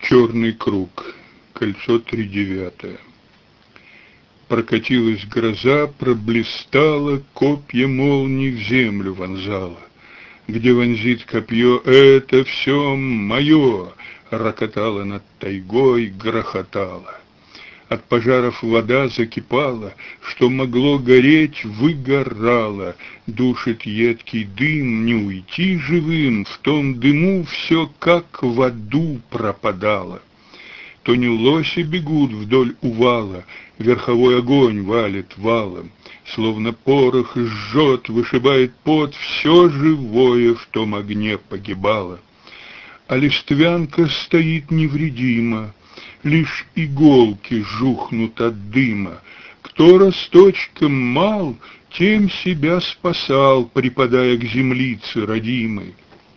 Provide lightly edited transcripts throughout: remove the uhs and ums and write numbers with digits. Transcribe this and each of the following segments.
Черный круг, кольцо тридевятое. Прокатилась гроза, проблистала, копья молний в землю вонзала. Где вонзит копье, это все мое, рокотало над тайгой, грохотало. От пожаров вода закипала, что могло гореть, выгорало. Душит едкий дым, не уйти живым, в том дыму все как в аду пропадало. То не лоси бегут вдоль увала, верховой огонь валит валом, словно порох жжет, вышибает пот, все живое в том огне погибало. А листвянка стоит невредима, лишь иголки жухнут от дыма. Кто росточком мал, тем себя спасал, припадая к землице родимой.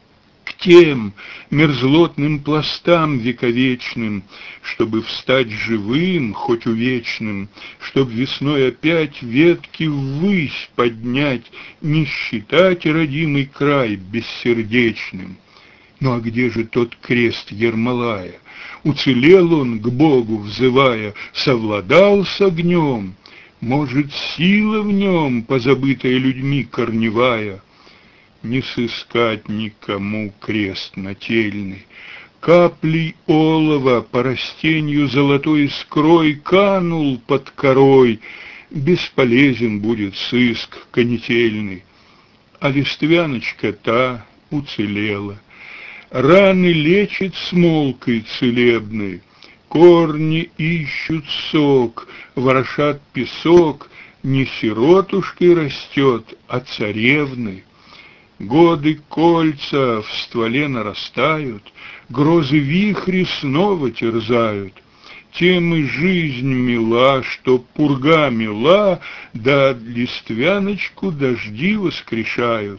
К тем мерзлотным пластам вековечным, чтобы встать живым, хоть увечным, чтоб весной опять ветки ввысь поднять, не считать родимый край бессердечным. Ну а где же тот крест Ермолая? Уцелел он, к Богу взывая, совладал с огнем? Может, сила в нем, позабытая людьми корневая? Не сыскать никому крест нательный. Каплей олова по растенью золотой искрой канул под корой, бесполезен будет сыск конетельный. А листвяночка та уцелела. Раны лечит смолкой целебной, корни ищут сок, ворошат песок, не сиротушкой растет, а царевной. Годы кольца в стволе нарастают, грозы вихри снова терзают. Тем и жизнь мила, что пурга мила, да листвяночку дожди воскрешают.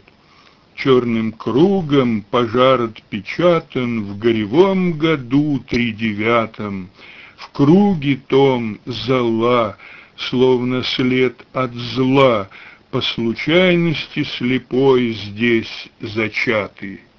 Черным кругом пожар отпечатан в горевом году тридевятом. В круге том зола, словно след от зла, по случайности слепой здесь зачатый.